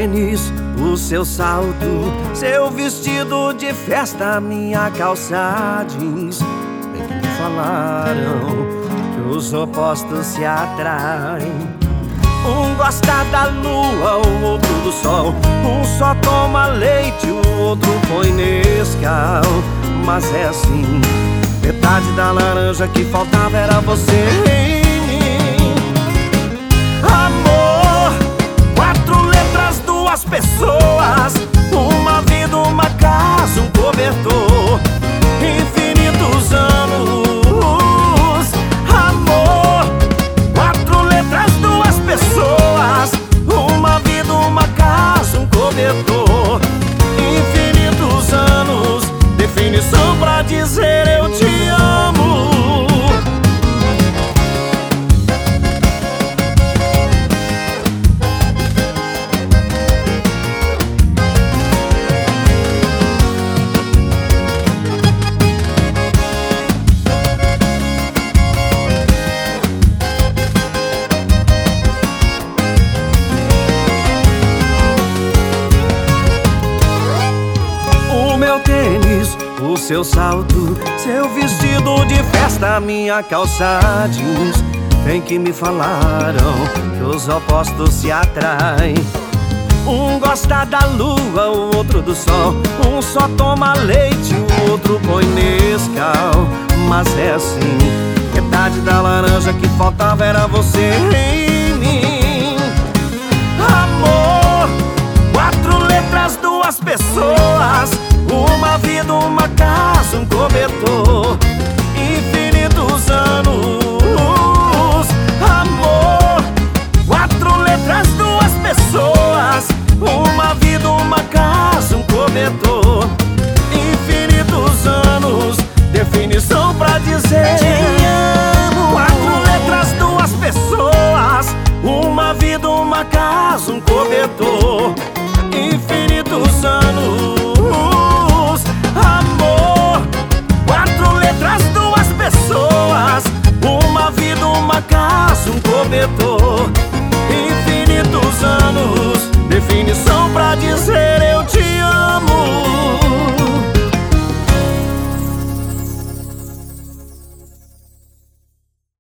tênis, o seu salto, seu vestido de festa, minha calça jeans. Bem que me falaram que os opostos se atraem. Um gosta da lua, o outro do sol. Um só toma leite, o outro põe Nescau. Mas é assim, metade da laranja que faltava era você em mim. Amor, 4 letras, 2 pessoas, uma vida, uma casa, um cobertor, infinitos anos. Amor, 4 letras, 2 pessoas, uma vida, uma casa, um cobertor, infinitos anos. Definição pra dizer eu te amo. Meu tênis, o seu salto, seu vestido de festa, minha calça jeans. Bem que me falaram que os opostos se atraem. Um gosta da lua, o outro do sol. Um só toma leite, o outro põe Nescau. Mas é assim, metade da laranja que faltava era você em mim. Amor, 4 letras, 2 pessoas, uma vida, uma casa, um cobertor, infinitos anos. Amor, 4 letras, 2 pessoas, uma vida, uma casa, um cobertor, infinitos anos. Definição pra dizer te amo. 4 letras, 2 pessoas, uma vida, uma casa, um cobertor, infinitos anos. Amor, 4 letras, 2 pessoas, uma vida, uma casa, um cobertor,